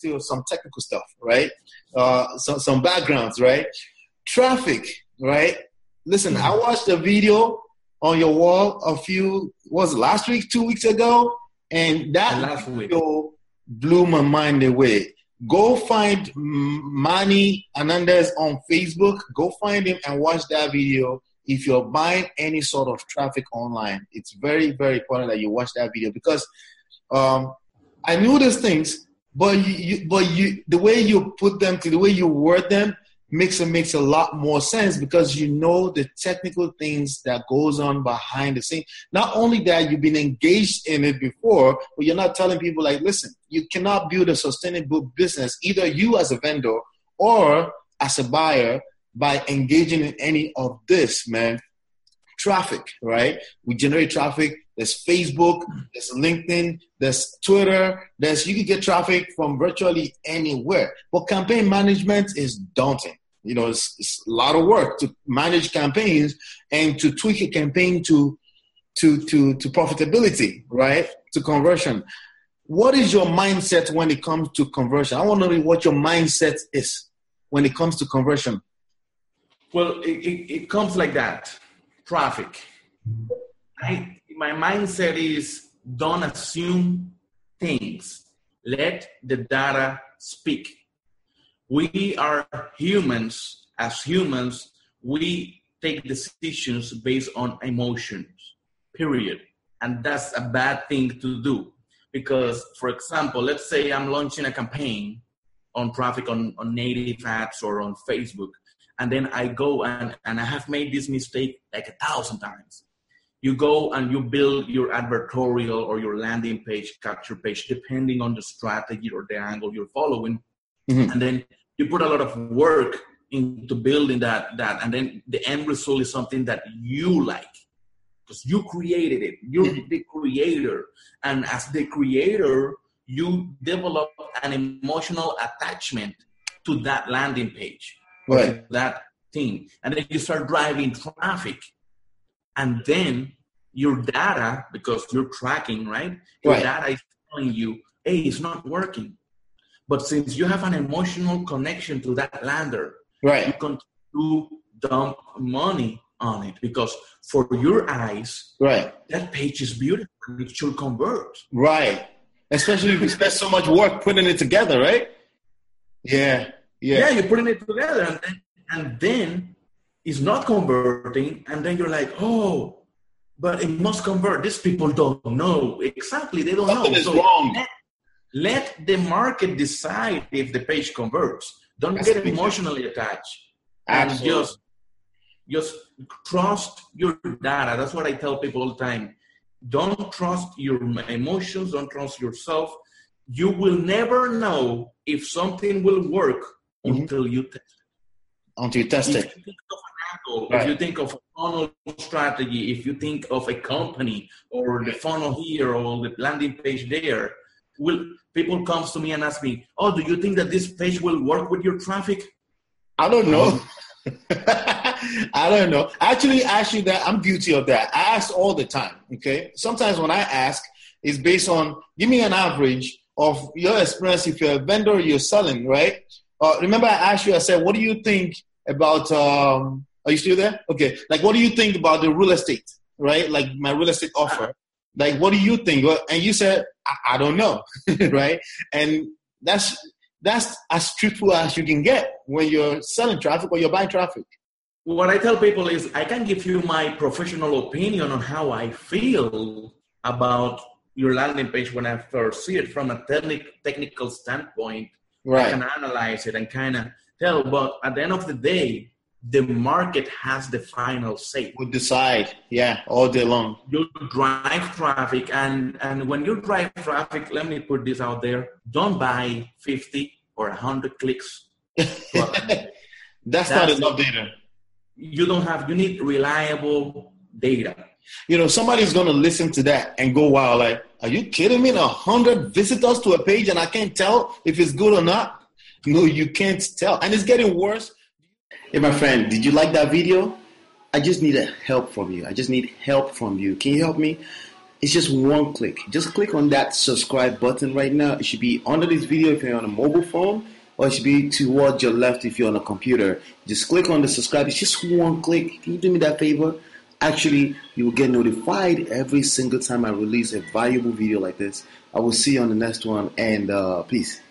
to some technical stuff, right? Some backgrounds, right? Traffic, right? Listen, I watched a video on your wall last week, 2 weeks ago, and that video blew my mind away. Go find Manny Hernandez on Facebook. Go find him and watch that video. If you're buying any sort of traffic online, it's very, very important that you watch that video, because I knew these things, but the way you put them, the way you word them, makes a lot more sense, because you know the technical things that goes on behind the scene. Not only that, you've been engaged in it before, but you're not telling people, like, listen, you cannot build a sustainable business, either you as a vendor or as a buyer, by engaging in any of this, man. Traffic, right? We generate traffic. There's Facebook, there's LinkedIn, there's Twitter. You can get traffic from virtually anywhere. But campaign management is daunting. You know, it's a lot of work to manage campaigns and to tweak a campaign to profitability, right? To conversion. What is your mindset when it comes to conversion? I want to know what your mindset is when it comes to conversion. Well, it comes like that. Traffic. My mindset is, don't assume things. Let the data speak. We are humans. As humans, we take decisions based on emotions, period. And that's a bad thing to do. Because, for example, let's say I'm launching a campaign on traffic on native ads or on Facebook. And then I go and I have made this mistake like 1,000 times. You go and you build your advertorial or your landing page, capture page, depending on the strategy or the angle you're following. Mm-hmm. And then you put a lot of work into building that. And then the end result is something that you like, because you created it. You're the creator. And as the creator, you develop an emotional attachment to that landing page. Right. That thing. And then you start driving traffic. And then your data, because you're tracking, right? Your data is telling you, hey, it's not working. But since you have an emotional connection to that lander, you can dump money on it, because for your eyes, that page is beautiful. It should convert. Right. Especially if you spend so much work putting it together, right? Yeah, you're putting it together, and then it's not converting, and then you're like, oh, but it must convert. These people don't know. Exactly, they don't know. Something is wrong. Let the market decide if the page converts. Don't get emotionally attached. Absolutely. And just trust your data. That's what I tell people all the time. Don't trust your emotions. Don't trust yourself. You will never know if something will work until you test it. Until you test it. If you think of an angle, if you think of a funnel strategy, if you think of a company or the funnel here or the landing page there, people come to me and ask me, oh, do you think that this page will work with your traffic? I don't know. I don't know. Actually, that I'm guilty of that. I ask all the time, okay? Sometimes when I ask, it's based on, give me an average of your experience if you're a vendor or you're selling, right? Remember I asked you, I said, what do you think about, are you still there? Okay. Like, what do you think about the real estate, right? Like my real estate offer. Like, what do you think? And you said, I don't know, right? And that's as truthful as you can get when you're selling traffic or you're buying traffic. What I tell people is I can give you my professional opinion on how I feel about your landing page when I first see it from a technical standpoint. Right. I can analyze it and kind of tell, but at the end of the day, the market has the final say. We'll decide, all day long. You drive traffic, and when you drive traffic, let me put this out there, don't buy 50 or 100 clicks. That's not enough data. You need reliable data. You know, somebody's going to listen to that and go, wow, like, are you kidding me? 100 visitors to a page and I can't tell if it's good or not? No, you can't tell. And it's getting worse. Hey, my friend, did you like that video? I just need help from you. Can you help me? It's just one click. Just click on that subscribe button right now. It should be under this video if you're on a mobile phone, or it should be towards your left if you're on a computer. Just click on the subscribe. It's just one click. Can you do me that favor? Actually, you will get notified every single time I release a valuable video like this. I will see you on the next one, and peace.